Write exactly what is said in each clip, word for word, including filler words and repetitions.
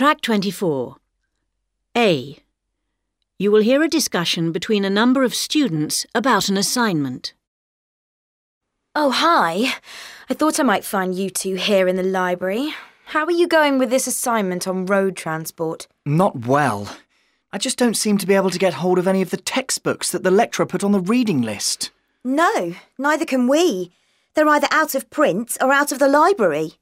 Track twenty-four. A. You will hear a discussion between a number of students about an assignment. Oh, hi. I thought I might find you two here in the library. How are you going with this assignment on road transport? Not well. I just don't seem to be able to get hold of any of the textbooks that the lecturer put on the reading list. No, neither can we. They're either out of print or out of the library.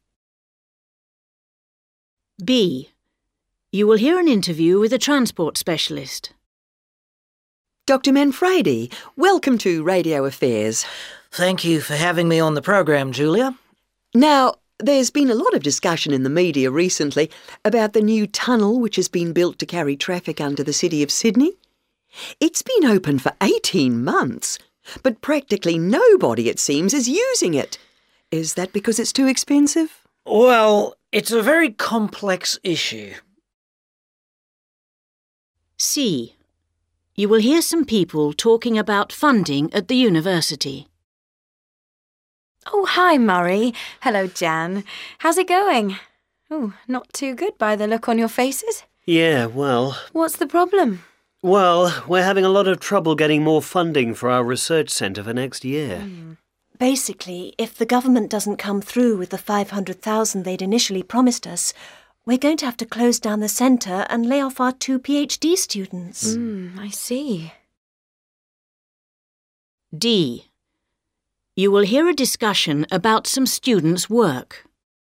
B. You will hear an interview with a transport specialist. Doctor Manfredi, welcome to Radio Affairs. Thank you for having me on the programme, Julia. Now, there's been a lot of discussion in the media recently about the new tunnel which has been built to carry traffic under the city of Sydney. It's been open for eighteen months, but practically nobody, it seems, is using it. Is that because it's too expensive? Well, it's a very complex issue. C. You will hear some people talking about funding at the university. Oh, hi, Murray. Hello, Jan. How's it going? Oh, not too good by the look on your faces. Yeah, well... What's the problem? Well, we're having a lot of trouble getting more funding for our research centre for next year. Mm. Basically, if the government doesn't come through with the five hundred thousand they'd initially promised us, we're going to have to close down the centre and lay off our two PhD students. Mm, I see. D. You will hear a discussion about some students' work.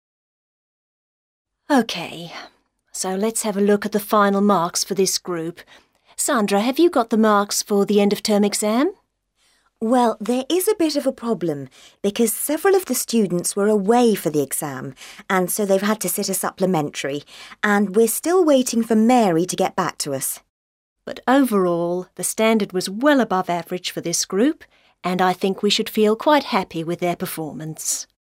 OK, so let's have a look at the final marks for this group. Sandra, have you got the marks for the end-of-term exam? Well, there is a bit of a problem because several of the students were away for the exam and so they've had to sit a supplementary and we're still waiting for Mary to get back to us. But overall, the standard was well above average for this group and I think we should feel quite happy with their performance.